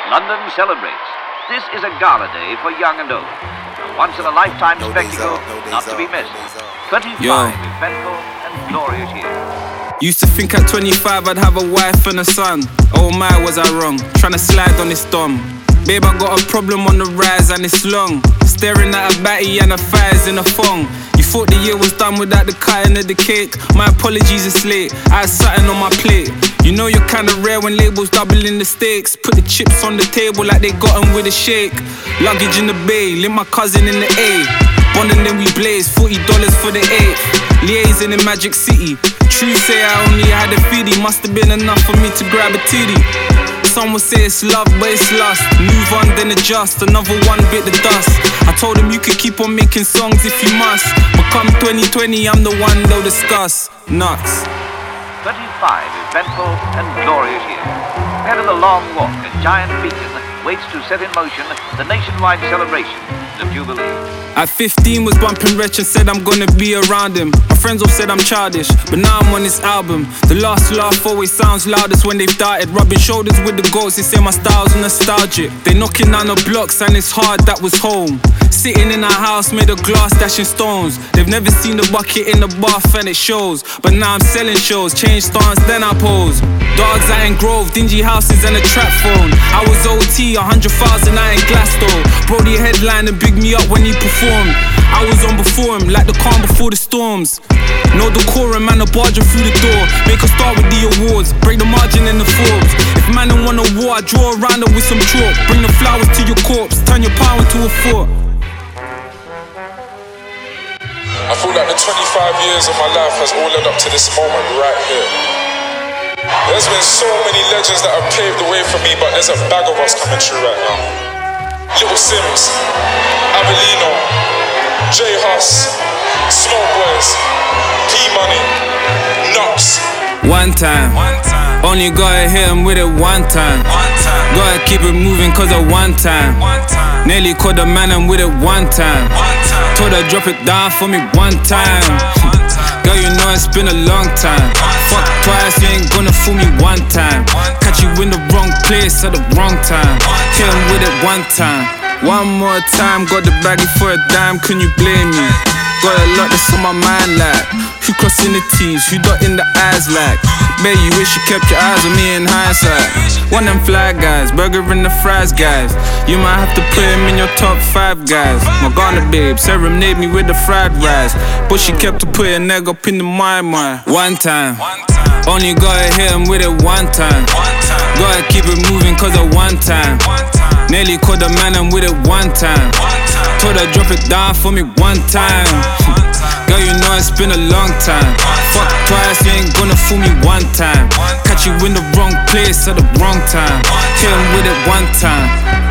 London celebrates. This is a gala day for young and old. A once-in-a-lifetime spectacle not to be missed. 25 eventful and glorious years. Used to think at 25 I'd have a wife and a son. Oh my, was I wrong? Tryna slide on this dom. Babe, I got a problem on the rise and it's long. Staring at a batty and a thighs in a thong. You thought the year was done without the cutting of the cake. My apologies, it's late. I had something on my plate. You know you're kinda rare when labels doubling the stakes. Put the chips on the table like they got 'em with a shake. Luggage in the bay, link my cousin in the A. Bonding then we blaze, $40 for the 8th. Liaising in Magic City. True say I only had a feedie. Must've been enough for me to grab a titty. Some would say it's love, but it's lust. Move on, then adjust. Another one bit the dust. I told him you could keep on making songs if you must. But come 2020, I'm the one they'll discuss. Nuts. 25 eventful and glorious years. Ahead of the long walk, a giant beacon waits to set in motion the nationwide celebration of Jubilee. At 15 was bumping Wretch and said I'm gonna be around him. My friends all said I'm childish, but now I'm on this album. The last laugh always sounds loudest when they've darted. Rubbing shoulders with the goats, they say my style's nostalgic. They knocking down the blocks and it's hard, that was home. Sitting in a house made of glass, dashing stones. They've never seen the bucket in the bath and it shows. But now I'm selling shows, change stance, then I pose. Dogs out in Grove, dingy houses and a trap phone. I was OT, 100,000 out in Glasgow. Brody headline and big me up when he performed. I was on before him, like the calm before the storms. No decorum, man, a barging through the door. Make a start with the awards, break the margin in the Forbes. If man don't want a war, I draw around it with some chalk. Bring the flowers to your corpse, turn your power into a fort. I feel like the 25 years of my life has all led up to this moment right here. There's been so many legends that have paved the way for me, but there's a bag of us coming through right now. Little Sims, Avelino, J Hus, Smoke Boys, P Money, Knox. One time, only gotta hit him with it one time. Gotta keep it moving cause of one time. Nearly caught the man and with it one time. Told her drop it down for me one time. Girl, you know it's been a long time. Fuck twice, you ain't gonna fool me one time. Catch you in the wrong place at the wrong time. Hit him with it one time. One more time, got the baggy for a dime, couldn't you blame me? Got a lot that's on my mind like who crossing the T's, who dotting the I's like. Bet you wish you kept your eyes on me in hindsight. One of them fly guys, burger and the fries guys. You might have to put him in your top 5 guys. Morgana babe, serenade me with the fried rice. But she kept to put an egg up in the mind. One time, only gotta hit him with it one time. Gotta keep it moving cause of one time. Nearly caught the man and with it one time. Told her drop it down for me one time. Girl, you know it's been a long time. Fuck twice, you ain't gonna fool me one time. Catch you in the wrong place at the wrong time. Hit him with it one time.